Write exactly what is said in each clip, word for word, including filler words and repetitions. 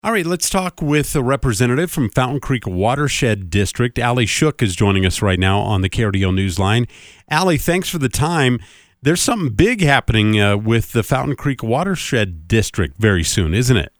All right, let's talk with a representative from Fountain Creek Watershed District. Allie Shook is joining us right now on the K R D O Newsline. Allie, thanks for the time. There's something big happening uh, with the Fountain Creek Watershed District very soon, isn't it?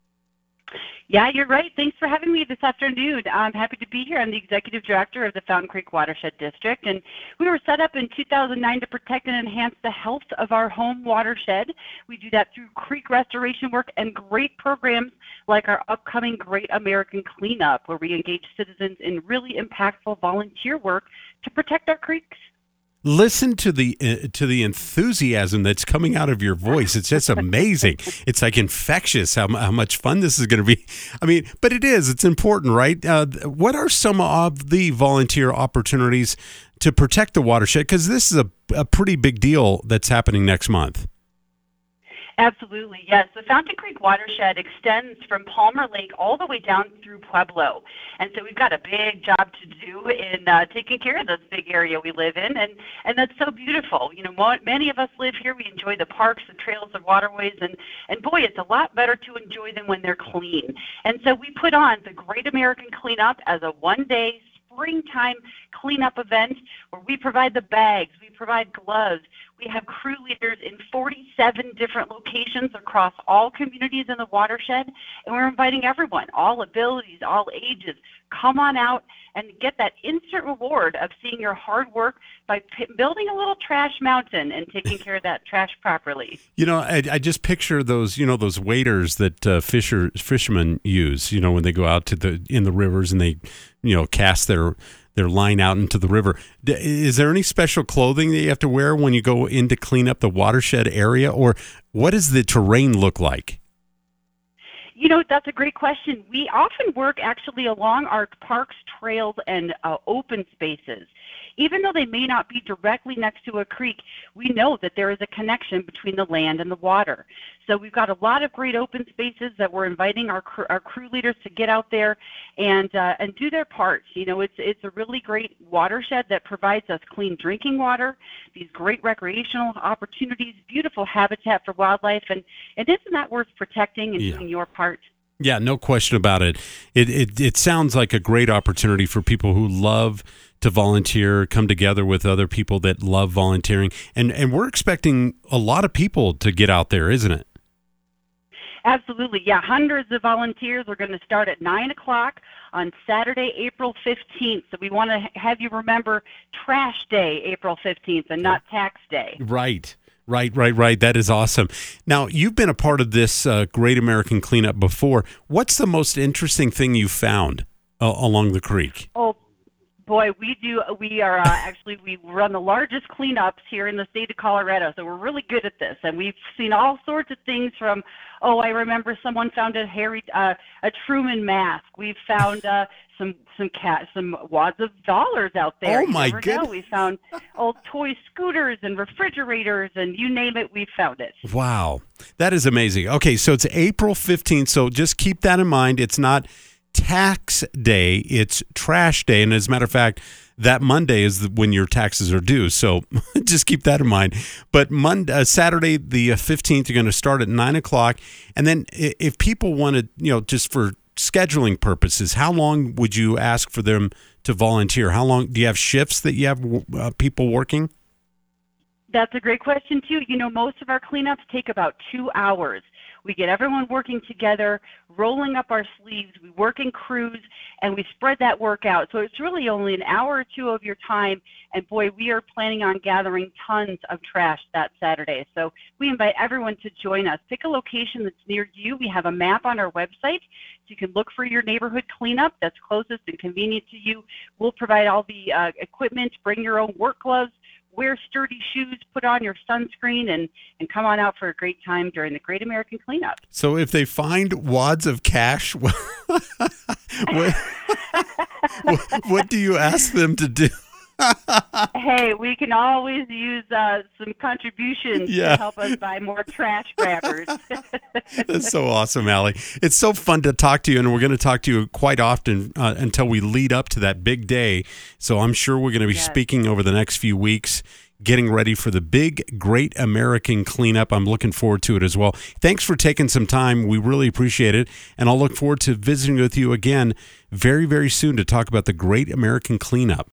Yeah, you're right. Thanks for having me this afternoon. I'm happy to be here. I'm the executive director of the Fountain Creek Watershed District, and we were set up in two thousand nine to protect and enhance the health of our home watershed. We do that through creek restoration work and great programs like our upcoming Great American Cleanup, where we engage citizens in really impactful volunteer work to protect our creeks. Listen to the uh, to the enthusiasm that's coming out of your voice. It's just amazing. It's like infectious how, how much fun this is going to be. I mean, but it is. It's important, right? Uh, what are some of the volunteer opportunities to protect the watershed? Because this is a, a pretty big deal that's happening next month. Absolutely, yes. The Fountain Creek Watershed extends from Palmer Lake all the way down through Pueblo. And so we've got a big job to do in uh, taking care of this big area we live in. And, and that's so beautiful. You know, mo- many of us live here. We enjoy the parks, the trails, the waterways. And, and boy, it's a lot better to enjoy them when they're clean. And so we put on the Great American Cleanup as a one-day springtime cleanup event where we provide the bags, we provide gloves. We have crew leaders in forty-seven different locations across all communities in the watershed, and we're inviting everyone, all abilities, all ages, come on out and get that instant reward of seeing your hard work by p- building a little trash mountain and taking care of that trash properly. You know, I, I just picture those, you know, those waders that uh, fisher fishermen use, you know, when they go out to the in the rivers and they, you know, cast their their line out into the river. Is there any special clothing that you have to wear when you go in to clean up the watershed area, or what does the terrain look like? You know, that's a great question. We often work actually along our parks, trails, and uh, open spaces. Even though they may not be directly next to a creek, we know that there is a connection between the land and the water. So we've got a lot of great open spaces that we're inviting our cr- our crew leaders to get out there and uh, and do their part. You know, it's it's a really great watershed that provides us clean drinking water, these great recreational opportunities, beautiful habitat for wildlife, and, and isn't that worth protecting and Yeah. doing your part? Yeah, no question about it. It it it sounds like a great opportunity for people who love to volunteer, come together with other people that love volunteering. And and we're expecting a lot of people to get out there, isn't it? Absolutely. Yeah, hundreds of volunteers are going to start at nine o'clock on Saturday, April fifteenth. So we want to have you remember Trash Day, April fifteenth, and not Tax Day. Right. Right, right, right. That is awesome. Now, you've been a part of this uh, Great American Cleanup before. What's the most interesting thing you found uh, along the creek? Oh, boy, we do. We are uh, actually, we run the largest cleanups here in the state of Colorado, so we're really good at this. And we've seen all sorts of things from, oh, I remember someone found a Harry, uh, a Truman mask. We've found uh, some some cat, some wads of dollars out there. Oh, You my never know. goodness. We found old toy scooters and refrigerators, and you name it, we found it. Wow. That is amazing. Okay, so it's April fifteenth, so just keep that in mind. It's not tax day, it's trash day. And as a matter of fact, that Monday is when your taxes are due. So just keep that in mind. But Monday, uh, Saturday, the fifteenth, you're going to start at nine o'clock. And then i- if people wanted, you know, just for scheduling purposes, how long would you ask for them to volunteer? How long do you have shifts that you have uh, people working? That's a great question, too. You know, most of our cleanups take about two hours. We get everyone working together, rolling up our sleeves. We work in crews, and we spread that work out. So it's really only an hour or two of your time. And, boy, we are planning on gathering tons of trash that Saturday. So we invite everyone to join us. Pick a location that's near you. We have a map on our website, so you can look for your neighborhood cleanup that's closest and convenient to you. We'll provide all the uh, equipment. Bring your own work gloves. Wear sturdy shoes, put on your sunscreen, and, and come on out for a great time during the Great American Cleanup. So if they find wads of cash, what, what, what do you ask them to do? Hey, we can always use uh, some contributions Yeah. to help us buy more trash grabbers. That's so awesome, Allie. It's so fun to talk to you, and we're going to talk to you quite often uh, until we lead up to that big day. So I'm sure we're going to be Yes. speaking over the next few weeks. getting ready for the big Great American Cleanup. I'm looking forward to it as well. Thanks for taking some time. We really appreciate it. And I'll look forward to visiting with you again very, very soon to talk about the Great American Cleanup.